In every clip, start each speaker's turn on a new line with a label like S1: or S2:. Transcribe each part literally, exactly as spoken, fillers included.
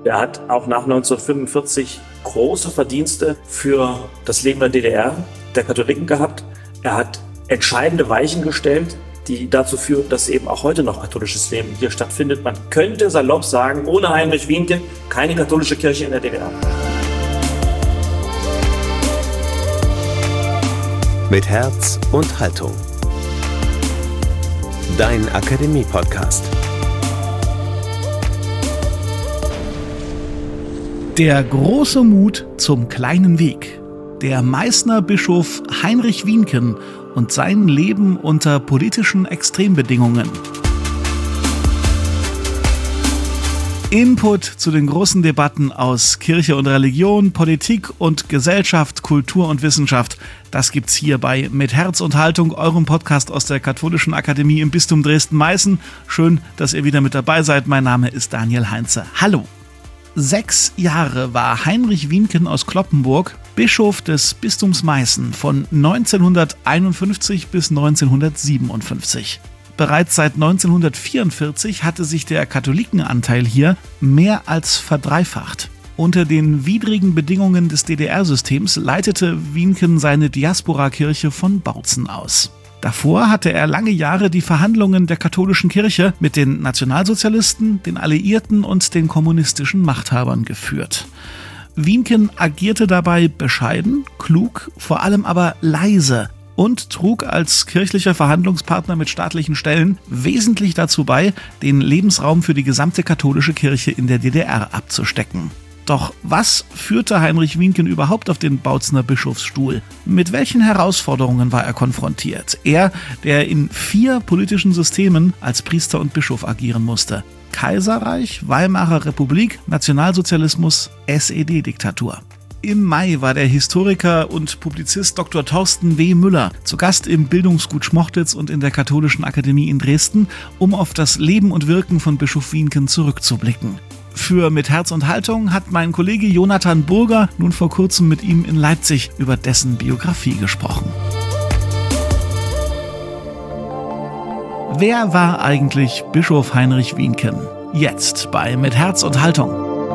S1: Er hat auch nach neunzehnhundertfünfundvierzig große Verdienste für das Leben der D D R, der Katholiken gehabt. Er hat entscheidende Weichen gestellt, die dazu führen, dass eben auch heute noch katholisches Leben hier stattfindet. Man könnte salopp sagen, ohne Heinrich Wienken keine katholische Kirche in der D D R.
S2: Mit Herz und Haltung. Dein Akademie-Podcast.
S3: Der große Mut zum kleinen Weg. Der Meißner Bischof Heinrich Wienken und sein Leben unter politischen Extrembedingungen. Input zu den großen Debatten aus Kirche und Religion, Politik und Gesellschaft, Kultur und Wissenschaft. Das gibt's hier bei Mit Herz und Haltung, eurem Podcast aus der Katholischen Akademie im Bistum Dresden-Meißen. Schön, dass ihr wieder mit dabei seid. Mein Name ist Daniel Heinze. Hallo. Sechs Jahre war Heinrich Wienken aus Cloppenburg Bischof des Bistums Meißen von neunzehnhunderteinundfünfzig bis neunzehnhundertsiebenundfünfzig. Bereits seit neunzehnhundertvierundvierzig hatte sich der Katholikenanteil hier mehr als verdreifacht. Unter den widrigen Bedingungen des D D R-Systems leitete Wienken seine Diasporakirche von Bautzen aus. Davor hatte er lange Jahre die Verhandlungen der katholischen Kirche mit den Nationalsozialisten, den Alliierten und den kommunistischen Machthabern geführt. Wienken agierte dabei bescheiden, klug, vor allem aber leise und trug als kirchlicher Verhandlungspartner mit staatlichen Stellen wesentlich dazu bei, den Lebensraum für die gesamte katholische Kirche in der D D R abzustecken. Doch was führte Heinrich Wienken überhaupt auf den Bautzener Bischofsstuhl? Mit welchen Herausforderungen war er konfrontiert? Er, der in vier politischen Systemen als Priester und Bischof agieren musste. Kaiserreich, Weimarer Republik, Nationalsozialismus, S E D-Diktatur. Im Mai war der Historiker und Publizist Doktor Thorsten W. Müller zu Gast im Bildungsgut Schmochtitz und in der Katholischen Akademie in Dresden, um auf das Leben und Wirken von Bischof Wienken zurückzublicken. Für Mit Herz und Haltung hat mein Kollege Jonathan Burger nun vor kurzem mit ihm in Leipzig über dessen Biografie gesprochen. Wer war eigentlich Bischof Heinrich Wienken? Jetzt bei Mit Herz und Haltung.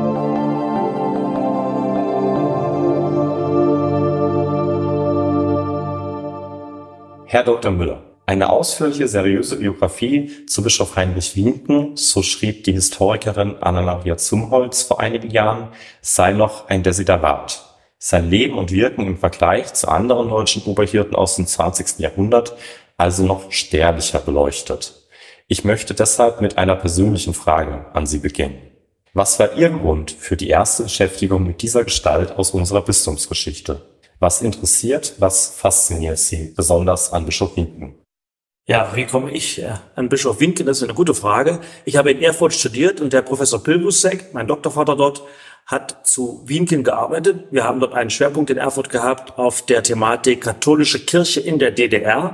S4: Herr Doktor Müller, eine ausführliche, seriöse Biografie zu Bischof Heinrich Wienken, so schrieb die Historikerin Anna-Maria Zumholtz vor einigen Jahren, sei noch ein Desiderat. Sein Leben und Wirken im Vergleich zu anderen deutschen Oberhirten aus dem zwanzigsten Jahrhundert also noch sterblicher beleuchtet. Ich möchte deshalb mit einer persönlichen Frage an Sie beginnen. Was war Ihr Grund für die erste Beschäftigung mit dieser Gestalt aus unserer Bistumsgeschichte? Was interessiert, was fasziniert Sie besonders an Bischof Wienken?
S1: Ja, wie komme ich an Bischof Wienken? Das ist eine gute Frage. Ich habe in Erfurt studiert und der Professor Pilbusek, mein Doktorvater dort, hat zu Wienken gearbeitet. Wir haben dort einen Schwerpunkt in Erfurt gehabt auf der Thematik katholische Kirche in der D D R.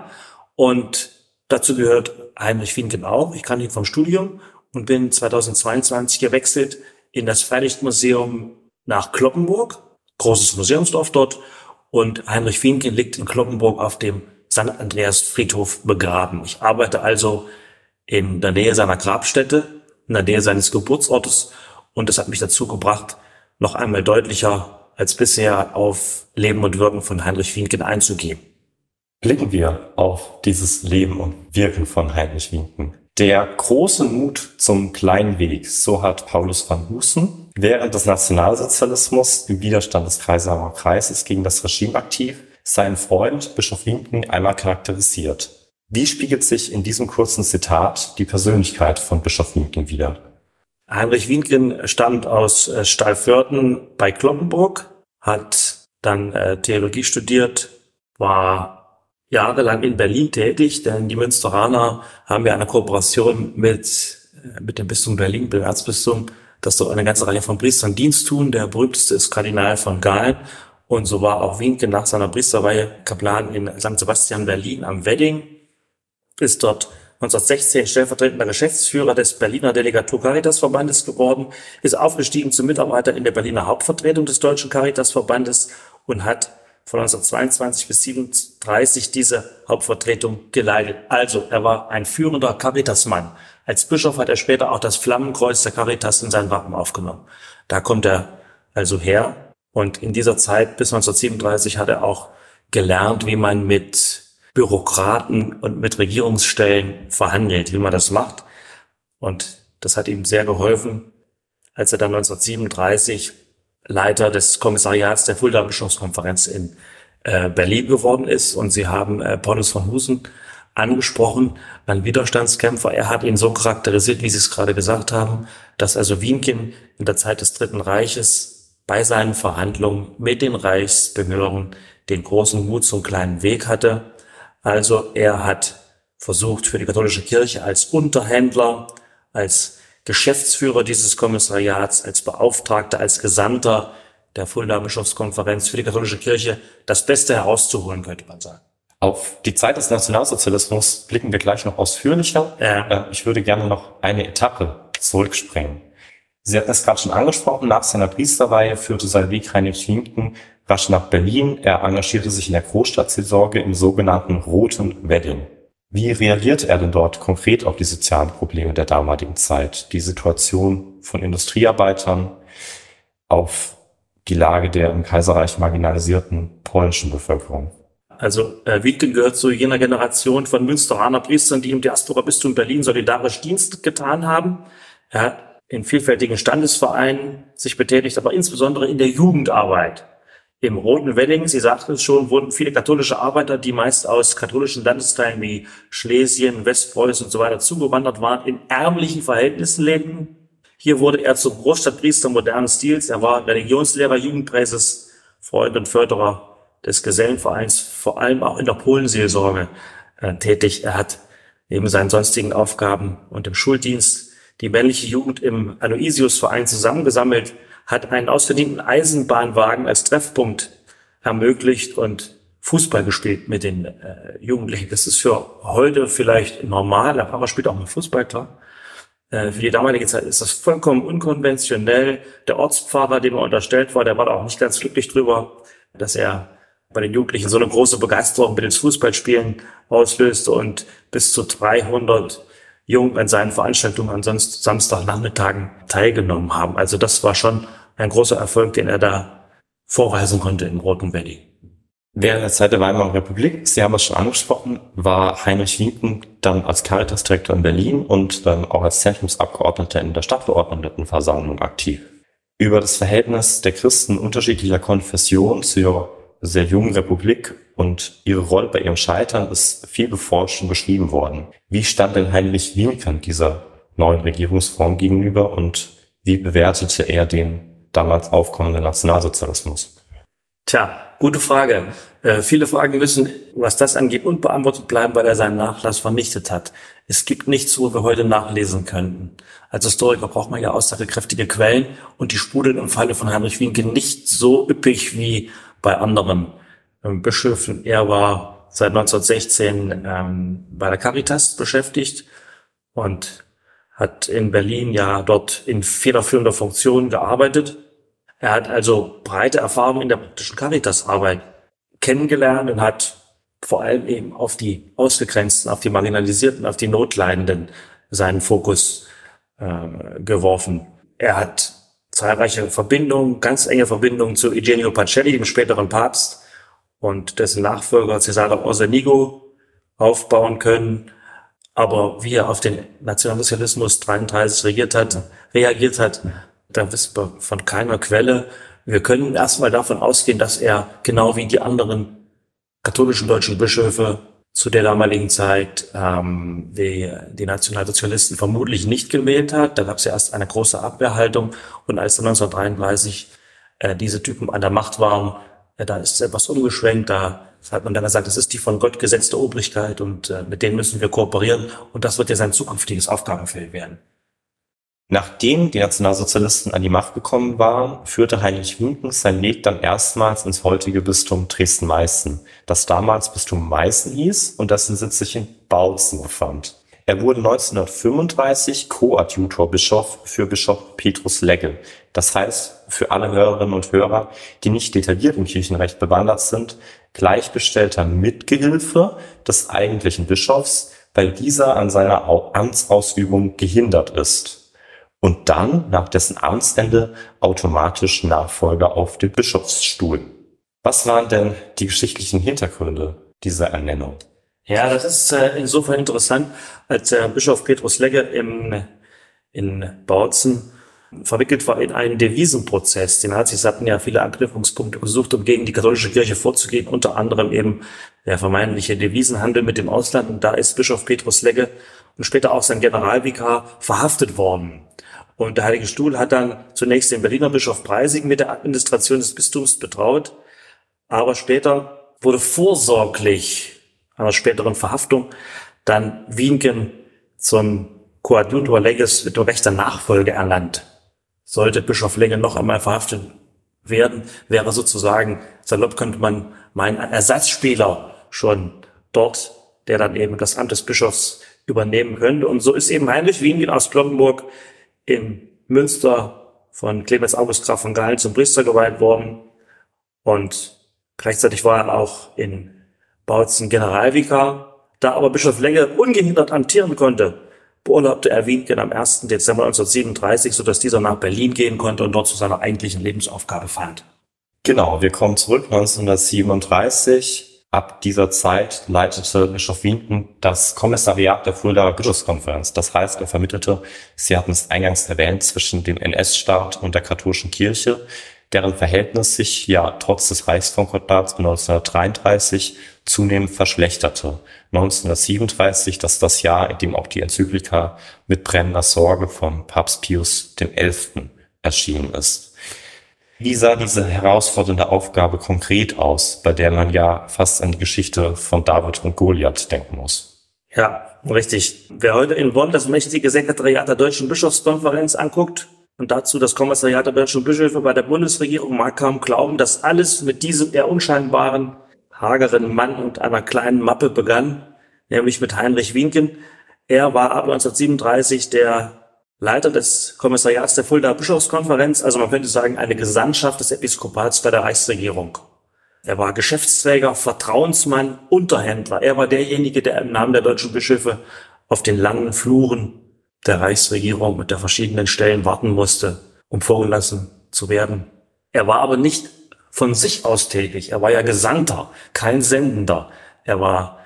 S1: Und dazu gehört Heinrich Wienken auch. Ich kannte ihn vom Studium und bin zweitausendzweiundzwanzig gewechselt in das Freilichtmuseum nach Cloppenburg. Großes Museumsdorf dort. Und Heinrich Wienken liegt in Cloppenburg auf dem Sankt Andreas Friedhof begraben. Ich arbeite also in der Nähe seiner Grabstätte, in der Nähe seines Geburtsortes. Und das hat mich dazu gebracht, noch einmal deutlicher als bisher auf Leben und Wirken von Heinrich Wienken einzugehen.
S4: Blicken wir auf dieses Leben und Wirken von Heinrich Wienken. Der große Mut zum kleinen Weg, so hat Paulus van Husen während des Nationalsozialismus im Widerstand des Kreisauer Kreises gegen das Regime aktiv seinen Freund Bischof Wienken einmal charakterisiert. Wie spiegelt sich in diesem kurzen Zitat die Persönlichkeit von Bischof Wienken wider?
S1: Heinrich Wienken stammt aus Stallförden bei Cloppenburg, hat dann äh, Theologie studiert, war jahrelang in Berlin tätig, denn die Münsteraner haben ja eine Kooperation mit, mit dem Bistum Berlin, mit dem Erzbistum, dass dort eine ganze Reihe von Priestern Dienst tun. Der berühmteste ist Kardinal von Galen. Und so war auch Wienken nach seiner Priesterweihe Kaplan in Sankt Sebastian Berlin am Wedding, ist dort neunzehnhundertsechzehn stellvertretender Geschäftsführer des Berliner Delegatur Caritasverbandes geworden, ist aufgestiegen zum Mitarbeiter in der Berliner Hauptvertretung des Deutschen Caritasverbandes und hat von neunzehnhundertzweiundzwanzig bis siebenunddreißig diese Hauptvertretung geleitet. Also er war ein führender Caritasmann, Als Bischof hat er später auch das Flammenkreuz der Caritas in sein Wappen aufgenommen. Da kommt er also her. Und in dieser Zeit bis neunzehnhundertsiebenunddreißig hat er auch gelernt, wie man mit Bürokraten und mit Regierungsstellen verhandelt, wie man das macht. Und das hat ihm sehr geholfen, als er dann neunzehnhundertsiebenunddreißig Leiter des Kommissariats der Fuldaer Bischofskonferenz in äh, Berlin geworden ist. Und Sie haben äh, Paulus von Husen angesprochen, ein Widerstandskämpfer. Er hat ihn so charakterisiert, wie Sie es gerade gesagt haben, dass also Wienken in der Zeit des Dritten Reiches bei seinen Verhandlungen mit den Reichsbehörden den großen Mut zum kleinen Weg hatte. Also er hat versucht, für die katholische Kirche als Unterhändler, als Geschäftsführer dieses Kommissariats, als Beauftragter, als Gesandter der Fuldaer Bischofskonferenz für die katholische Kirche das Beste herauszuholen, könnte man sagen.
S4: Auf die Zeit des Nationalsozialismus blicken wir gleich noch ausführlicher.
S1: Ja.
S4: Ich würde gerne noch eine Etappe zurückspringen. Sie hatten es gerade schon angesprochen, nach seiner Priesterweihe führte sein Weg Heinrich Wienken rasch nach Berlin. Er engagierte sich in der Großstadtseelsorge im sogenannten Roten Wedding. Wie reagierte er denn dort konkret auf die sozialen Probleme der damaligen Zeit? Die Situation von Industriearbeitern, auf die Lage der im Kaiserreich marginalisierten polnischen Bevölkerung?
S1: Also äh, Wienken gehört zu jener Generation von Münsteraner Priestern, die im Diaspora-Bistum Berlin solidarisch Dienst getan haben. Er hat in vielfältigen Standesvereinen sich betätigt, aber insbesondere in der Jugendarbeit. Im Roten Wedding, Sie sagten es schon, wurden viele katholische Arbeiter, die meist aus katholischen Landesteilen wie Schlesien, Westpreußen und so weiter zugewandert waren, in ärmlichen Verhältnissen lebten. Hier wurde er zum Großstadtpriester modernen Stils. Er war Religionslehrer, Jugendpräses, Freund und Förderer des Gesellenvereins, vor allem auch in der Polenseelsorge äh, tätig. Er hat neben seinen sonstigen Aufgaben und im Schuldienst die männliche Jugend im Aloysius-Verein zusammengesammelt, hat einen ausgedienten Eisenbahnwagen als Treffpunkt ermöglicht und Fußball gespielt mit den äh, Jugendlichen. Das ist für heute vielleicht normal, der Pfarrer spielt auch mal Fußball, klar. Äh, für die damalige Zeit ist das vollkommen unkonventionell. Der Ortspfarrer, dem er unterstellt war, der war da auch nicht ganz glücklich drüber, dass er bei den Jugendlichen so eine große Begeisterung mit dem Fußballspielen auslöste und bis zu dreihundert Jungen an seinen Veranstaltungen an sonst Samstagnachmittagen teilgenommen haben. Also das war schon ein großer Erfolg, den er da vorweisen konnte im Roten Wedding.
S4: Während der Zeit der Weimarer Republik, Sie haben es schon angesprochen, war Heinrich Wienken dann als Caritas-Direktor in Berlin und dann auch als Zentrumsabgeordneter in der Stadtverordnetenversammlung aktiv. Über das Verhältnis der Christen unterschiedlicher Konfession zur sehr jungen Republik und ihre Rolle bei ihrem Scheitern ist viel beforscht und beschrieben worden. Wie stand denn Heinrich Wienken dieser neuen Regierungsform gegenüber und wie bewertete er den damals aufkommenden Nationalsozialismus?
S1: Tja, gute Frage. Äh, viele Fragen müssen, was das angeht, unbeantwortet bleiben, weil er seinen Nachlass vernichtet hat. Es gibt nichts, wo wir heute nachlesen könnten. Als Historiker braucht man ja aussagekräftige Quellen und die sprudeln im Falle von Heinrich Wienken nicht so üppig wie bei anderen ähm, Bischöfen. Er war seit neunzehnhundertsechzehn ähm, bei der Caritas beschäftigt und hat in Berlin ja dort in federführender Funktion gearbeitet. Er hat also breite Erfahrung in der praktischen Caritas-Arbeit kennengelernt und hat vor allem eben auf die Ausgegrenzten, auf die Marginalisierten, auf die Notleidenden seinen Fokus äh, geworfen. Er hat zahlreiche Verbindungen, ganz enge Verbindungen zu Eugenio Pacelli, dem späteren Papst, und dessen Nachfolger Cesare Orsenigo aufbauen können. Aber wie er auf den Nationalsozialismus dreiunddreißig regiert hat, reagiert hat, da wissen wir von keiner Quelle. Wir können erstmal davon ausgehen, dass er genau wie die anderen katholischen deutschen Bischöfe zu der damaligen Zeit ähm, die, die Nationalsozialisten vermutlich nicht gewählt hat. Da gab es ja erst eine große Abwehrhaltung. Und als dann neunzehnhundertdreiunddreißig äh, diese Typen an der Macht waren, äh, da ist es etwas umgeschwenkt. Da hat man dann gesagt, das ist die von Gott gesetzte Obrigkeit und äh, mit denen müssen wir kooperieren. Und das wird ja sein zukünftiges Aufgabenfeld werden.
S4: Nachdem die Nationalsozialisten an die Macht gekommen waren, führte Heinrich Wienken sein Weg dann erstmals ins heutige Bistum Dresden-Meißen, das damals Bistum Meißen hieß und dessen Sitz sich in Bautzen befand. Er wurde neunzehnhundertfünfunddreißig Koadjutorbischof für Bischof Petrus Legge. Das heißt, für alle Hörerinnen und Hörer, die nicht detailliert im Kirchenrecht bewandert sind, gleichbestellter Mitgehilfe des eigentlichen Bischofs weil dieser an seiner Amtsausübung gehindert ist und dann nach dessen Amtsende automatisch Nachfolger auf dem Bischofsstuhl. Was waren denn die geschichtlichen Hintergründe dieser Ernennung?
S1: Ja, das ist äh, insofern interessant, als äh, Bischof Petrus Legge im, in Bautzen verwickelt war in einen Devisenprozess. Die Nazis hatten ja viele Anknüpfungspunkte gesucht, um gegen die katholische Kirche vorzugehen, unter anderem eben der vermeintliche Devisenhandel mit dem Ausland. Und da ist Bischof Petrus Legge und später auch sein Generalvikar verhaftet worden. Und der Heilige Stuhl hat dann zunächst den Berliner Bischof Preysing mit der Administration des Bistums betraut, aber später wurde vorsorglich einer späteren Verhaftung dann Wienken zum Coadjutor Legges mit dem Recht der Nachfolge ernannt. Sollte Bischof Legge noch einmal verhaftet werden, wäre sozusagen, salopp könnte man meinen, ein Ersatzspieler schon dort, der dann eben das Amt des Bischofs übernehmen könnte. Und so ist eben Heinrich Wienken aus Glockenburg im Münster von Clemens August Graf von Galen zum Priester geweiht worden. Und gleichzeitig war er auch in Bautzen Generalvikar. Da aber Bischof Legge ungehindert amtieren konnte, beurlaubte er Wienken am ersten Dezember neunzehnhundertsiebenunddreißig, sodass dieser nach Berlin gehen konnte und dort zu seiner eigentlichen Lebensaufgabe fand.
S4: Genau, wir kommen zurück neunzehnhundertsiebenunddreißig. Ab dieser Zeit leitete Bischof Wienken das Kommissariat der Fuldaer Bischofskonferenz. Das heißt, er vermittelte, Sie hatten es eingangs erwähnt, zwischen dem N S-Staat und der katholischen Kirche, deren Verhältnis sich ja trotz des Reichskonkordats neunzehnhundertdreiunddreißig zunehmend verschlechterte. neunzehnhundertsiebenunddreißig, das ist das Jahr, in dem auch die Enzyklika mit brennender Sorge von Papst Pius dem Elften erschienen ist. Wie sah diese herausfordernde Aufgabe konkret aus, bei der man ja fast an die Geschichte von David und Goliath denken muss?
S1: Ja, richtig. Wer heute in Bonn das mächtige Sekretariat der Deutschen Bischofskonferenz anguckt und dazu das Kommissariat der deutschen Bischöfe bei der Bundesregierung, mag kaum glauben, dass alles mit diesem eher unscheinbaren, hageren Mann und einer kleinen Mappe begann, nämlich mit Heinrich Wienken. Er war ab neunzehnhundertsiebenunddreißig der Leiter des Kommissariats der Fuldaer Bischofskonferenz, also man könnte sagen eine Gesandtschaft des Episkopats bei der Reichsregierung. Er war Geschäftsträger, Vertrauensmann, Unterhändler. Er war derjenige, der im Namen der deutschen Bischöfe auf den langen Fluren der Reichsregierung mit der verschiedenen Stellen warten musste, um vorgelassen zu werden. Er war aber nicht von sich aus tätig. Er war ja Gesandter, kein Sendender. Er war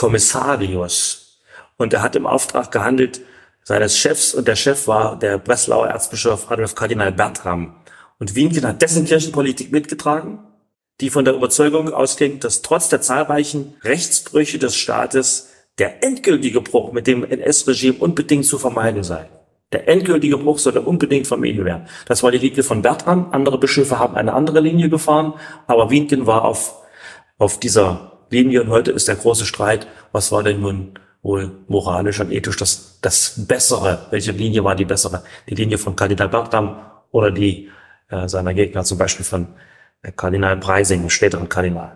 S1: Kommissarius und er hat im Auftrag gehandelt seines Chefs, und der Chef war der Breslauer Erzbischof Adolf Kardinal Bertram. Und Wienken hat dessen Kirchenpolitik mitgetragen, die von der Überzeugung ausging, dass trotz der zahlreichen Rechtsbrüche des Staates der endgültige Bruch mit dem N S-Regime unbedingt zu vermeiden sei. Der endgültige Bruch sollte unbedingt vermieden werden. Das war die Linie von Bertram. Andere Bischöfe haben eine andere Linie gefahren, aber Wienken war auf, auf dieser Linie, und heute ist der große Streit, was war denn nun wohl moralisch und ethisch das, das Bessere? Welche Linie war die bessere? Die Linie von Kardinal Bertram oder die äh, seiner Gegner, zum Beispiel von äh, Kardinal Preysing, dem späteren Kardinal?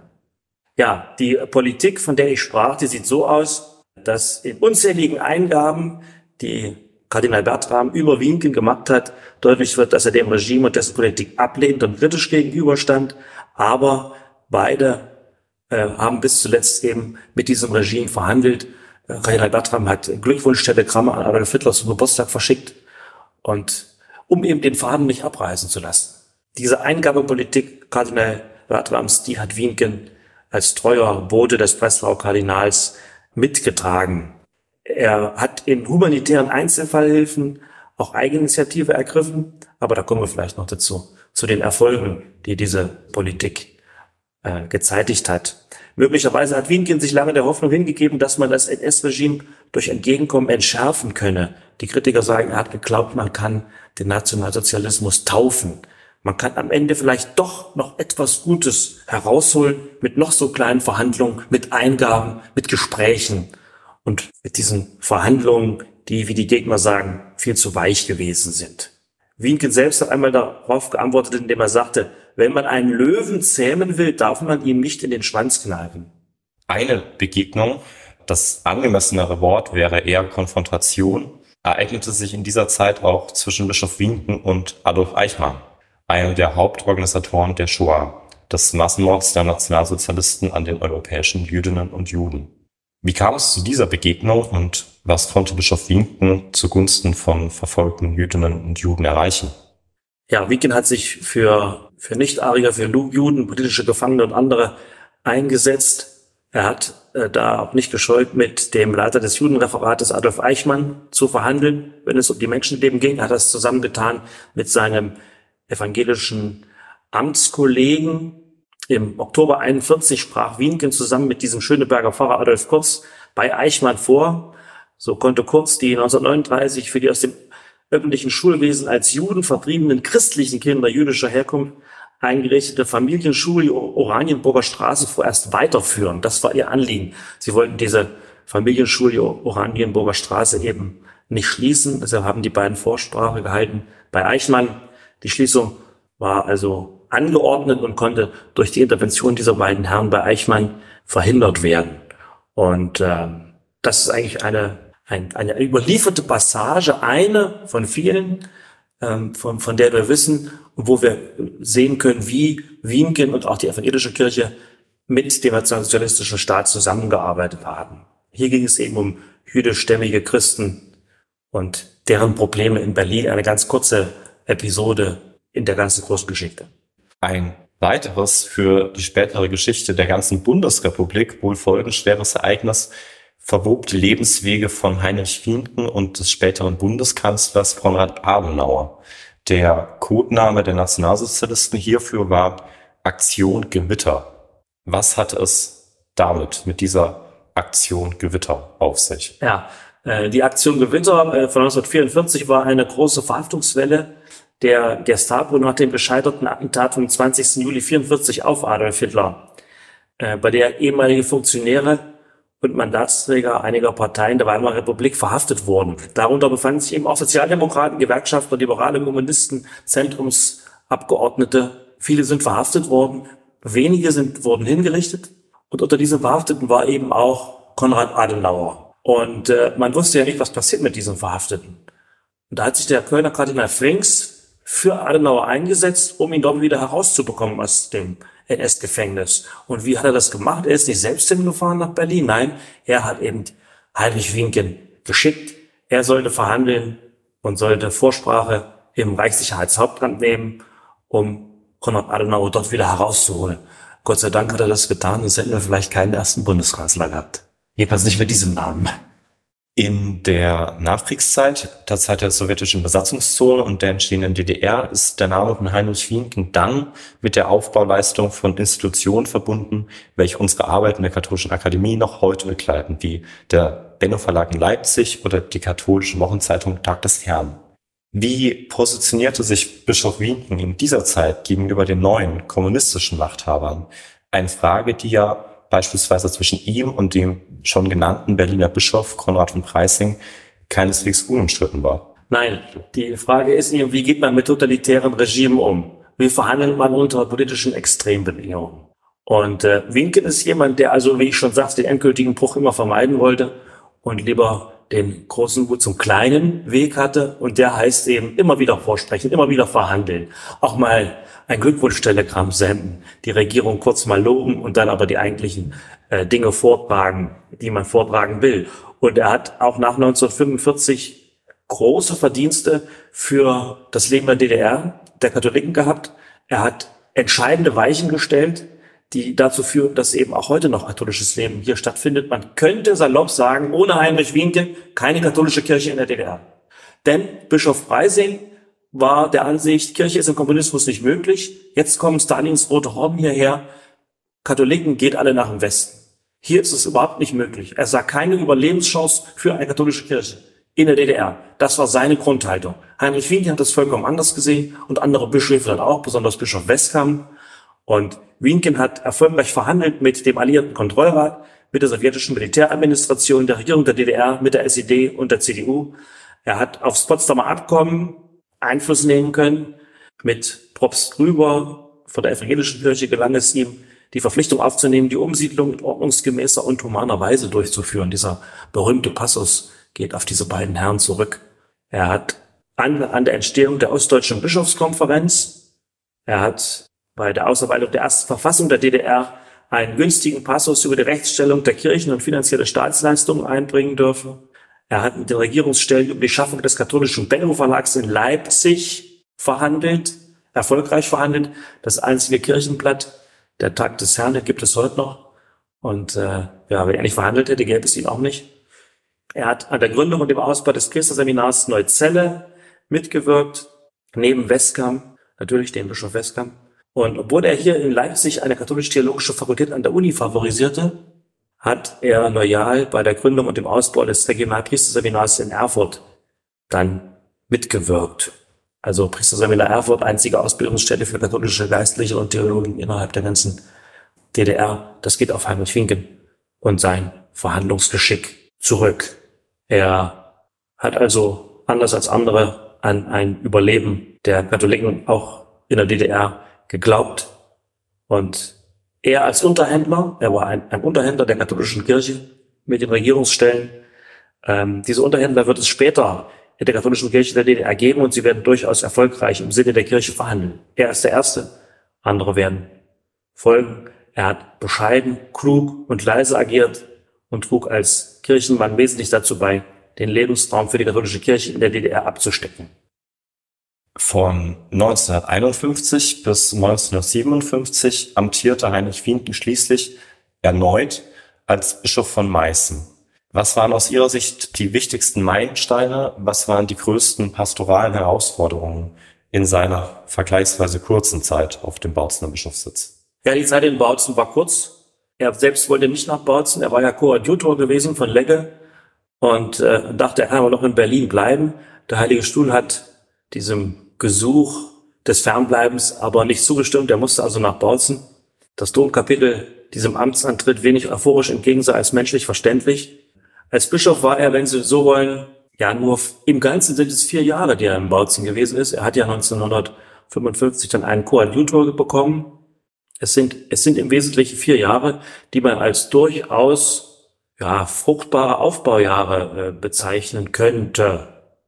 S1: Ja, die Politik, von der ich sprach, die sieht so aus, dass in unzähligen Eingaben, die Kardinal Bertram über Wienken gemacht hat, deutlich wird, dass er dem Regime und dessen Politik ablehnend und kritisch gegenüberstand. Aber beide äh, haben bis zuletzt eben mit diesem Regime verhandelt. Äh, Kardinal Bertram hat Glückwunschtelegramme an Adolf Hitler zum Geburtstag verschickt, und um eben den Faden nicht abreißen zu lassen. Diese Eingabepolitik Kardinal Bertrams, die hat Wienken als treuer Bote des Breslauer Kardinals mitgetragen. Er hat in humanitären Einzelfallhilfen auch Eigeninitiative ergriffen, aber da kommen wir vielleicht noch dazu, zu den Erfolgen, die diese Politik äh, gezeitigt hat. Möglicherweise hat Wienken sich lange der Hoffnung hingegeben, dass man das N S-Regime durch Entgegenkommen entschärfen könne. Die Kritiker sagen, er hat geglaubt, man kann den Nationalsozialismus taufen. Man kann am Ende vielleicht doch noch etwas Gutes herausholen mit noch so kleinen Verhandlungen, mit Eingaben, mit Gesprächen. Und mit diesen Verhandlungen, die, wie die Gegner sagen, viel zu weich gewesen sind. Wienken selbst hat einmal darauf geantwortet, indem er sagte, wenn man einen Löwen zähmen will, darf man ihm nicht in den Schwanz kneifen.
S4: Eine Begegnung, das angemessenere Wort wäre eher Konfrontation, ereignete sich in dieser Zeit auch zwischen Bischof Wienken und Adolf Eichmann, einem der Hauptorganisatoren der Shoah, des Massenmords der Nationalsozialisten an den europäischen Jüdinnen und Juden. Wie kam es zu dieser Begegnung und was konnte Bischof Wienken zugunsten von verfolgten Jüdinnen und Juden erreichen?
S1: Ja, Wienken hat sich für, für Nicht-Arier, für Juden, politische Gefangene und andere eingesetzt. Er hat äh, da auch nicht gescheut, mit dem Leiter des Judenreferates Adolf Eichmann zu verhandeln, wenn es um die Menschenleben ging. Er hat das zusammengetan mit seinem evangelischen Amtskollegen. Im Oktober einundvierzig sprach Wienken zusammen mit diesem Schöneberger Pfarrer Adolf Kurz bei Eichmann vor. So konnte Kurz die neunzehnhundertneununddreißig für die aus dem öffentlichen Schulwesen als Juden vertriebenen christlichen Kinder jüdischer Herkunft eingerichtete Familienschule Oranienburger Straße vorerst weiterführen. Das war ihr Anliegen. Sie wollten diese Familienschule Oranienburger Straße eben nicht schließen. Deshalb haben die beiden Vorsprache gehalten bei Eichmann. Die Schließung war also angeordnet und konnte durch die Intervention dieser beiden Herren bei Eichmann verhindert werden. Und äh, das ist eigentlich eine, ein, eine überlieferte Passage, eine von vielen, ähm, von, von der wir wissen, wo wir sehen können, wie Wienken und auch die evangelische Kirche mit dem nationalsozialistischen Staat zusammengearbeitet haben. Hier ging es eben um jüdischstämmige Christen und deren Probleme in Berlin, eine ganz kurze Episode in der ganzen großen Geschichte.
S4: Ein weiteres für die spätere Geschichte der ganzen Bundesrepublik wohl folgenschweres Ereignis verwob die Lebenswege von Heinrich Wienken und des späteren Bundeskanzlers Konrad Adenauer. Der Codename der Nationalsozialisten hierfür war Aktion Gewitter. Was hatte es damit, mit dieser Aktion Gewitter auf sich?
S1: Ja, äh, die Aktion Gewitter äh, von neunzehnhundertvierundvierzig war eine große Verhaftungswelle der Gestapo nach dem gescheiterten Attentat vom zwanzigsten Juli neunzehnhundertvierundvierzig auf Adolf Hitler, äh, bei der ehemalige Funktionäre und Mandatsträger einiger Parteien der Weimarer Republik verhaftet wurden. Darunter befanden sich eben auch Sozialdemokraten, Gewerkschafter, liberale Kommunisten, Zentrumsabgeordnete. Viele sind verhaftet worden, wenige sind wurden hingerichtet und unter diesen Verhafteten war eben auch Konrad Adenauer. Und äh, man wusste ja nicht, was passiert mit diesen Verhafteten. Und da hat sich der Kölner Kardinal Frings für Adenauer eingesetzt, um ihn dort wieder herauszubekommen aus dem N S-Gefängnis. Und wie hat er das gemacht? Er ist nicht selbst hingefahren nach Berlin. Nein, er hat eben Heinrich Wienken geschickt. Er sollte verhandeln und sollte Vorsprache im Reichssicherheitshauptamt nehmen, um Konrad Adenauer dort wieder herauszuholen. Gott sei Dank hat er das getan, sonst hätten wir vielleicht keinen ersten Bundeskanzler gehabt. Jedenfalls nicht mit diesem Namen.
S4: In der Nachkriegszeit, der Zeit der sowjetischen Besatzungszone und der entstehenden D D R, ist der Name von Heinrich Wienken dann mit der Aufbauleistung von Institutionen verbunden, welche unsere Arbeit in der Katholischen Akademie noch heute begleiten, wie der Benno Verlag in Leipzig oder die katholische Wochenzeitung Tag des Herrn. Wie positionierte sich Bischof Wienken in dieser Zeit gegenüber den neuen kommunistischen Machthabern? Eine Frage, die ja beispielsweise zwischen ihm und dem schon genannten Berliner Bischof Konrad von Preysing keineswegs unumstritten war.
S1: Nein, die Frage ist eben, wie geht man mit totalitären Regimen um? Wie verhandelt man unter politischen Extrembedingungen? Und äh, Wienken ist jemand, der also, wie ich schon sagte, den endgültigen Bruch immer vermeiden wollte und lieber den großen Mut zum kleinen Weg hatte. Und der heißt eben immer wieder vorsprechen, immer wieder verhandeln. Auch mal ein Glückwunschtelegramm senden, die Regierung kurz mal loben und dann aber die eigentlichen äh, Dinge vortragen, die man vortragen will. Und er hat auch nach neunzehnhundertfünfundvierzig große Verdienste für das Leben der D D R, der Katholiken gehabt. Er hat entscheidende Weichen gestellt, die dazu führen, dass eben auch heute noch katholisches Leben hier stattfindet. Man könnte salopp sagen, ohne Heinrich Wienken keine katholische Kirche in der D D R. Denn Bischof Preysing war der Ansicht, Kirche ist im Kommunismus nicht möglich. Jetzt kommen Stalins Rote Horden hierher. Katholiken geht alle nach dem Westen. Hier ist es überhaupt nicht möglich. Er sah keine Überlebenschance für eine katholische Kirche in der D D R. Das war seine Grundhaltung. Heinrich Wienken hat das vollkommen anders gesehen und andere Bischöfe dann auch, besonders Bischof Westkamp. Und Wienken hat erfolgreich verhandelt mit dem Alliierten Kontrollrat, mit der sowjetischen Militäradministration, der Regierung der D D R, mit der S E D und der C D U. Er hat aufs Potsdamer Abkommen Einfluss nehmen können. Mit Propst Grüber von der evangelischen Kirche gelang es ihm, die Verpflichtung aufzunehmen, die Umsiedlung in ordnungsgemäßer und humaner Weise durchzuführen. Dieser berühmte Passus geht auf diese beiden Herren zurück. Er hat an, an der Entstehung der Ostdeutschen Bischofskonferenz, er hat bei der Ausarbeitung der ersten Verfassung der D D R einen günstigen Passus über die Rechtsstellung der Kirchen und finanzielle Staatsleistungen einbringen dürfen. Er hat mit den Regierungsstellen über die Schaffung des katholischen Bello Verlags in Leipzig verhandelt, erfolgreich verhandelt. Das einzige Kirchenblatt, der Tag des Herrn, den gibt es heute noch. Und äh, ja, wenn er nicht verhandelt hätte, gäbe es ihn auch nicht. Er hat an der Gründung und dem Ausbau des Priesterseminars Neuzelle mitgewirkt, neben Westkamp, natürlich den Bischof Westkamp. Und obwohl er hier in Leipzig eine katholisch-theologische Fakultät an der Uni favorisierte, hat er loyal bei der Gründung und dem Ausbau des Regionalpriesterseminars in Erfurt dann mitgewirkt. Also Priesterseminar Erfurt, einzige Ausbildungsstätte für katholische Geistliche und Theologen innerhalb der ganzen D D R. Das geht auf Heinrich Winken und sein Verhandlungsgeschick zurück. Er hat also, anders als andere, an ein Überleben der Katholiken auch in der D D R geglaubt. Und er als Unterhändler, er war ein, ein Unterhändler der katholischen Kirche mit den Regierungsstellen. Ähm, diese Unterhändler wird es später in der katholischen Kirche der D D R geben und sie werden durchaus erfolgreich im Sinne der Kirche verhandeln. Er ist der Erste, andere werden folgen. Er hat bescheiden, klug und leise agiert und trug als Kirchenmann wesentlich dazu bei, den Lebensraum für die katholische Kirche in der D D R abzustecken.
S4: Von neunzehnhunderteinundfünfzig bis neunzehnhundertsiebenundfünfzig amtierte Heinrich Winken schließlich erneut als Bischof von Meißen. Was waren aus Ihrer Sicht die wichtigsten Meilensteine? Was waren die größten pastoralen Herausforderungen in seiner vergleichsweise kurzen Zeit auf dem Bautzener Bischofssitz?
S1: Ja, die Zeit in Bautzen war kurz. Er selbst wollte nicht nach Bautzen. Er war ja Koadjutor gewesen von Legge und äh, dachte, er kann aber noch in Berlin bleiben. Der Heilige Stuhl hat diesem Gesuch des Fernbleibens aber nicht zugestimmt. Er musste also nach Bautzen. Das Domkapitel diesem Amtsantritt wenig euphorisch entgegensah als menschlich verständlich. Als Bischof war er, wenn Sie so wollen, ja nur im Ganzen sind es vier Jahre, die er in Bautzen gewesen ist. Er hat ja neunzehnhundertfünfundfünfzig dann einen Koadjutor bekommen. Es sind, es sind im Wesentlichen vier Jahre, die man als durchaus ja, fruchtbare Aufbaujahre äh, bezeichnen könnte.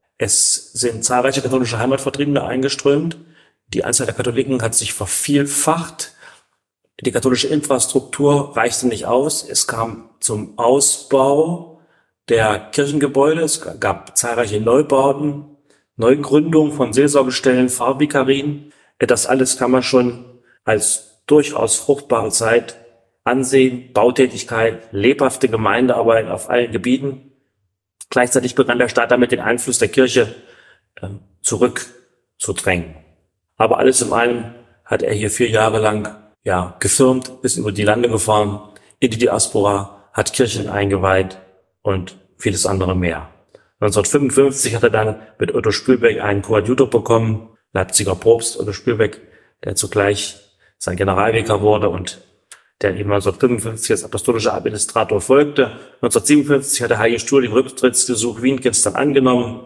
S1: Es sind zahlreiche katholische Heimatvertriebene eingeströmt. Die Anzahl der Katholiken hat sich vervielfacht. Die katholische Infrastruktur reichte nicht aus. Es kam zum Ausbau der Kirchengebäude. Es gab zahlreiche Neubauten, Neugründungen von Seelsorgestellen, Pfarrvikarien. Das alles kann man schon als durchaus fruchtbare Zeit ansehen. Bautätigkeit, lebhafte Gemeindearbeit auf allen Gebieten. Gleichzeitig begann der Staat damit, den Einfluss der Kirche äh, zurückzudrängen. Aber alles in allem hat er hier vier Jahre lang ja gefirmt, ist über die Lande gefahren, in die Diaspora, hat Kirchen eingeweiht und vieles andere mehr. neunzehnhundertfünfundfünfzig hat er dann mit Otto Spülbeck einen Koadjutor bekommen, Leipziger Propst Otto Spülbeck, der zugleich sein Generalvikar wurde und der ihm neunzehnhundertfünfundfünfzig als apostolischer Administrator folgte. neunzehnhundertsiebenundfünfzig hat der Heilige Stuhl den Rücktrittsgesuch Winkens dann angenommen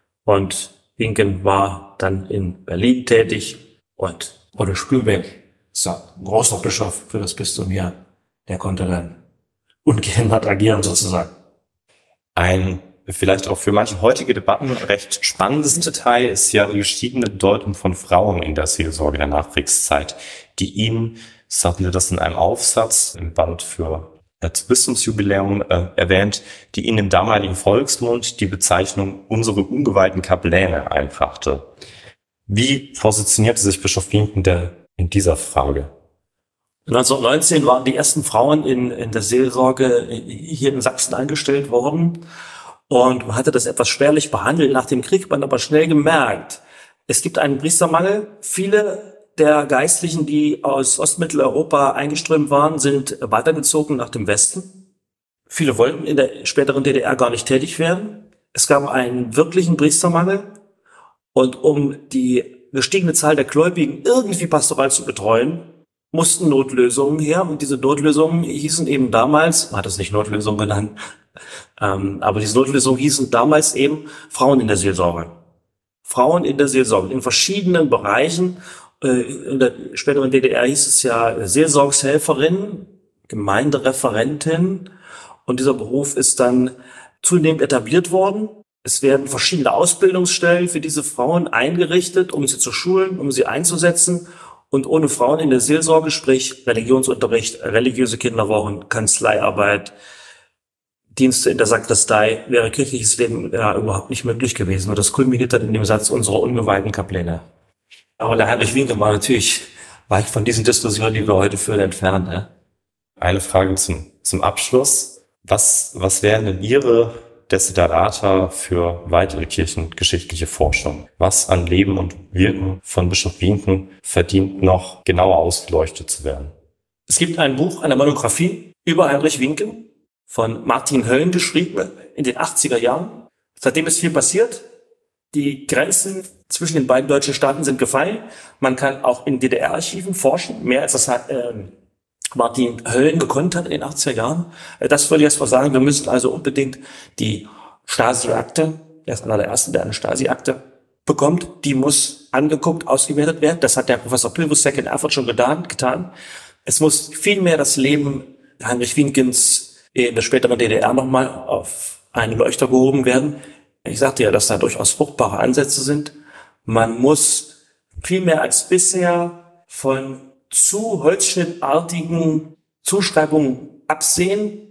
S1: und Winken war dann in Berlin tätig und Otto Spülbeck ist ein großer Bischof für das Bistum hier. Der konnte dann ungehindert agieren sozusagen.
S4: Ein vielleicht auch für manche heutige Debatten recht spannendes Detail ist ja die gestiegene Bedeutung von Frauen in der Seelsorge der Nachkriegszeit, die ihn, so hatten wir das in einem Aufsatz im Band für das Bistumsjubiläum äh, erwähnt, die ihn im damaligen Volksmund die Bezeichnung unsere ungeweihten Kapläne einbrachte. Wie positionierte sich Bischof Winken denn in dieser Frage?
S1: neunzehnhundertneunzehn waren die ersten Frauen in, in der Seelsorge hier in Sachsen eingestellt worden und man hatte das etwas spärlich behandelt. Nach dem Krieg hat man aber schnell gemerkt, es gibt einen Priestermangel. Viele der Geistlichen, die aus Ostmitteleuropa eingeströmt waren, sind weitergezogen nach dem Westen. Viele wollten in der späteren D D R gar nicht tätig werden. Es gab einen wirklichen Priestermangel und um die gestiegene Zahl der Gläubigen irgendwie pastoral zu betreuen, mussten Notlösungen her und diese Notlösungen hießen eben damals, man hat es nicht Notlösung genannt, ähm, aber diese Notlösungen hießen damals eben Frauen in der Seelsorge. Frauen in der Seelsorge in verschiedenen Bereichen. Äh, in der späteren D D R hieß es ja Seelsorgshelferin, Gemeindereferentin und dieser Beruf ist dann zunehmend etabliert worden. Es werden verschiedene Ausbildungsstellen für diese Frauen eingerichtet, um sie zu schulen, um sie einzusetzen. Und ohne Frauen in der Seelsorge, sprich Religionsunterricht, religiöse Kinderwochen, Kanzleiarbeit, Dienste in der Sakristei, wäre kirchliches Leben ja überhaupt nicht möglich gewesen. Und das kulminiert dann in dem Satz unserer ungeweihten Kapläne. Aber der Heinrich Winken war natürlich weit von diesen Diskussionen, die wir heute führen, entfernt. Ne?
S4: Eine Frage zum, zum Abschluss. Was, was wären denn Ihre Desiderata für weitere kirchengeschichtliche Forschung? Was an Leben und Wirken von Bischof Winken verdient noch genauer ausgeleuchtet zu werden?
S1: Es gibt ein Buch, eine Monographie über Heinrich Winken, von Martin Hölln geschrieben, in den achtziger Jahren. Seitdem ist viel passiert. Die Grenzen zwischen den beiden deutschen Staaten sind gefallen. Man kann auch in D D R-Archiven forschen, mehr als das äh, Martin Hölln gekonnt hat in den achtziger Jahren. Das würde ich erst mal sagen. Wir müssen also unbedingt die Stasi-Akte, er ist einer der Ersten, der eine Stasi-Akte bekommt, die muss angeguckt, ausgewertet werden. Das hat der Professor Pilbusek in Erfurt schon getan. getan. Es muss vielmehr das Leben Heinrich Winkens in der späteren D D R nochmal auf einen Leuchter gehoben werden. Ich sagte ja, dass da durchaus fruchtbare Ansätze sind. Man muss viel mehr als bisher von zu holzschnittartigen Zuschreibungen absehen.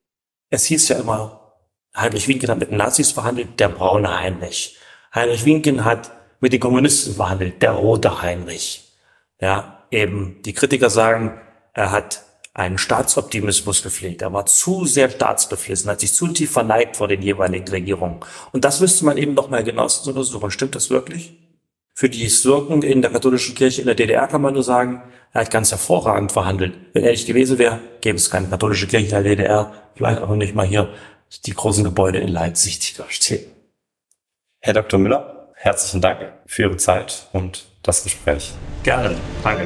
S1: Es hieß ja immer, Heinrich Winken hat mit den Nazis verhandelt, der braune Heinrich. Heinrich Winken hat mit den Kommunisten verhandelt, der rote Heinrich. Ja, eben die Kritiker sagen, er hat einen Staatsoptimismus gepflegt. Er war zu sehr staatsbeflissen, hat sich zu tief verneigt vor den jeweiligen Regierungen. Und das müsste man eben noch mal genauestens untersuchen. Stimmt das wirklich? Für die Wirken in der katholischen Kirche in der D D R kann man nur sagen, er hat ganz hervorragend verhandelt. Wenn er nicht gewesen wäre, gäbe es keine katholische Kirche in der D D R, vielleicht auch nicht mal hier die großen Gebäude in Leipzig, die da stehen.
S4: Herr Doktor Müller, herzlichen Dank für Ihre Zeit und das Gespräch.
S1: Gerne, danke.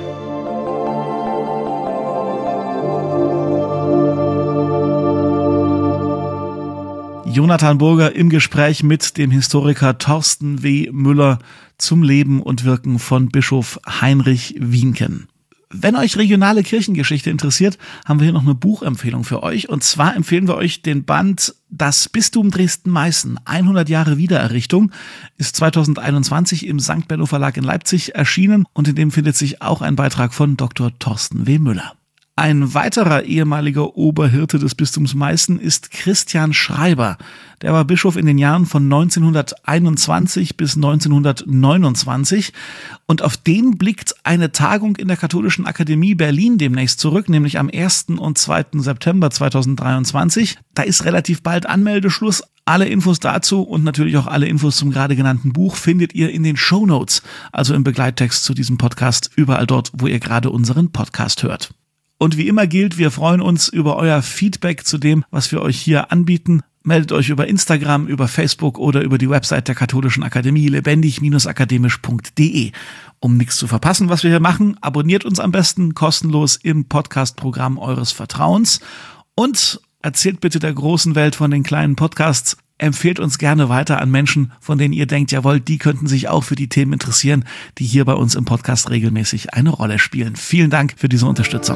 S3: Jonathan Burger im Gespräch mit dem Historiker Thorsten W. Müller zum Leben und Wirken von Bischof Heinrich Winken. Wenn euch regionale Kirchengeschichte interessiert, haben wir hier noch eine Buchempfehlung für euch. Und zwar empfehlen wir euch den Band Das Bistum Dresden-Meißen, hundert Jahre Wiedererrichtung, ist zweitausendeinundzwanzig im Sankt Benno Verlag in Leipzig erschienen und in dem findet sich auch ein Beitrag von Doktor Thorsten W. Müller. Ein weiterer ehemaliger Oberhirte des Bistums Meißen ist Christian Schreiber. Der war Bischof in den Jahren von neunzehnhunderteinundzwanzig bis neunzehnhundertneunundzwanzig und auf den blickt eine Tagung in der Katholischen Akademie Berlin demnächst zurück, nämlich am ersten und zweiten September zweitausenddreiundzwanzig. Da ist relativ bald Anmeldeschluss. Alle Infos dazu und natürlich auch alle Infos zum gerade genannten Buch findet ihr in den Shownotes, also im Begleittext zu diesem Podcast, überall dort, wo ihr gerade unseren Podcast hört. Und wie immer gilt, wir freuen uns über euer Feedback zu dem, was wir euch hier anbieten. Meldet euch über Instagram, über Facebook oder über die Website der Katholischen Akademie lebendig Bindestrich akademisch Punkt de. Um nichts zu verpassen, was wir hier machen, abonniert uns am besten kostenlos im Podcast-Programm eures Vertrauens und erzählt bitte der großen Welt von den kleinen Podcasts. Empfehlt uns gerne weiter an Menschen, von denen ihr denkt, jawohl, die könnten sich auch für die Themen interessieren, die hier bei uns im Podcast regelmäßig eine Rolle spielen. Vielen Dank für diese Unterstützung.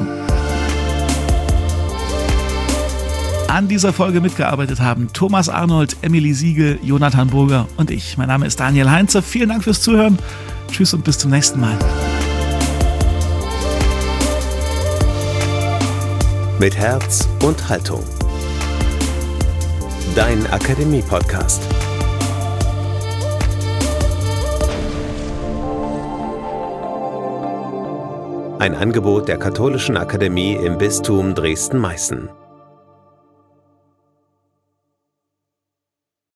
S3: An dieser Folge mitgearbeitet haben Thomas Arnold, Emily Siegel, Jonathan Burger und ich. Mein Name ist Daniel Heinze. Vielen Dank fürs Zuhören. Tschüss und bis zum nächsten Mal.
S2: Mit Herz und Haltung. Dein Akademie-Podcast. Ein Angebot der Katholischen Akademie im Bistum Dresden-Meißen.